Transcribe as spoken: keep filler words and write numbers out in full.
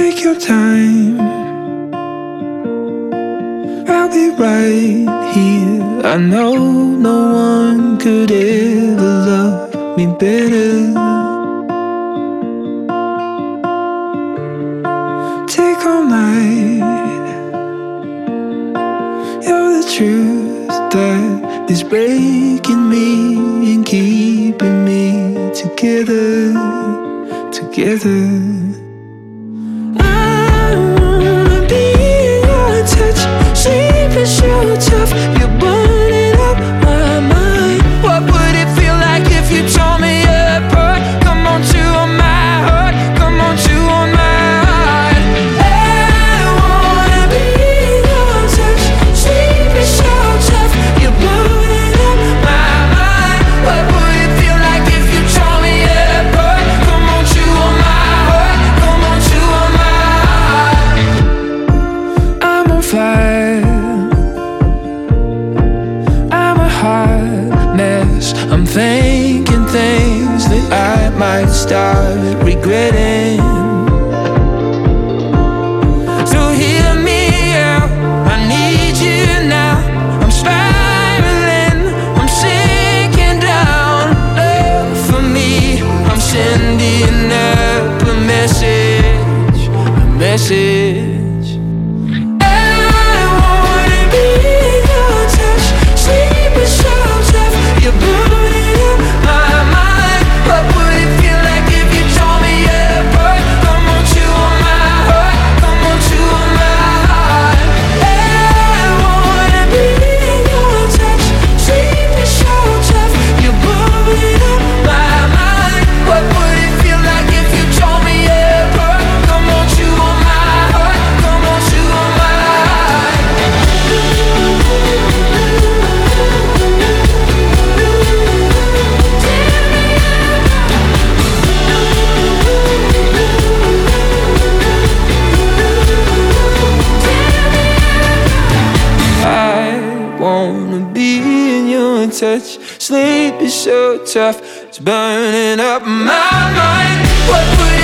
Take your time, I'll be right here. I know no one could ever love me better. Take all night, you're the truth that is breaking me and keeping me together, together. Sleeping so tough, you're burning up my mind. What would it feel like if you tore me apart? Come on to my heart, come on to my heart. I wanna be in your touch. Sleeping so tough, you're burning up my mind. What would it feel like if you tore me apart? Come on to my heart, come on to my heart. I'm on fire, I'm thinking things that I might start regretting. So hear me out, I need you now. I'm spiraling, I'm sinking down. Love for me, I'm sending up a message, a message. I wanna be in your touch, sleeping so tough, you're burning up my mind. What would it feel like if you tore me apart? Come on to my heart, come on to my heart. I wanna be in your touch, sleeping so tough, you're burning up my mind. What would it feel like if you tore me apart? Come on to my heart, come on to my heart. I wanna be in your touch. Sleep is so tough, it's burning up my mind. What would